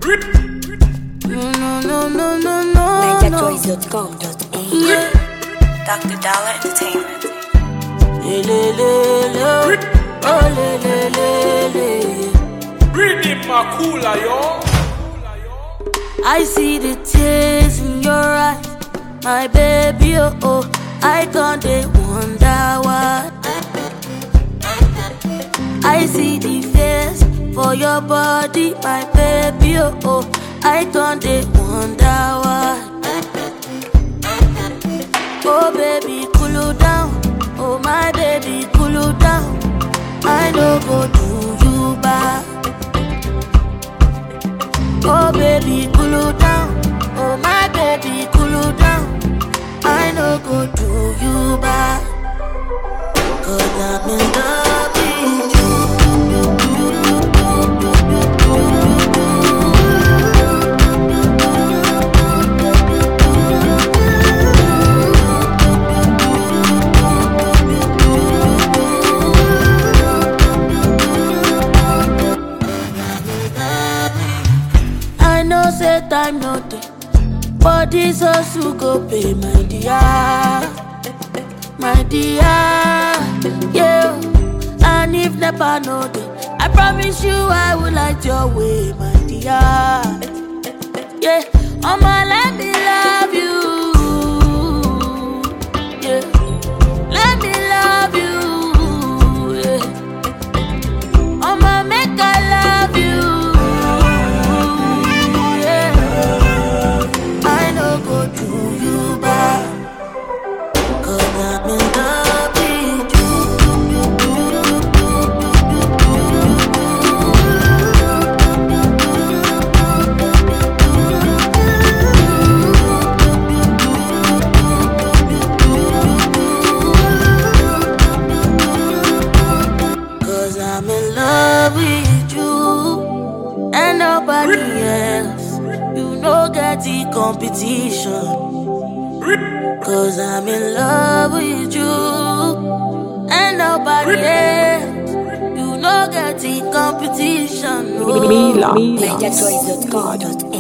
NigerChoice.com.au Dr. Dollar Entertainment. Read Makula, yo. I see the tears in your eyes, my baby, oh, oh. I can't wonder why. I see the face for your body, my baby, oh, oh. I can't wonder why. Oh baby, cool down. Oh my baby, cool down. I no go do you bad. Oh baby, cool down. Oh my baby, cool down. I no go do you bad. 'Cause I'm in love with you. I know say time no day, but this also go pay, my dear, my dear, yeah. And if never know day, I promise you I will light your way, my dear, yeah. I'ma let me love you, yeah. Let me love you, yeah. I'ma make I love you. I'm in love with you and nobody else. You know get the competition. 'Cause I'm in love with you and nobody else. You know get the competition. NigerChoice.com.au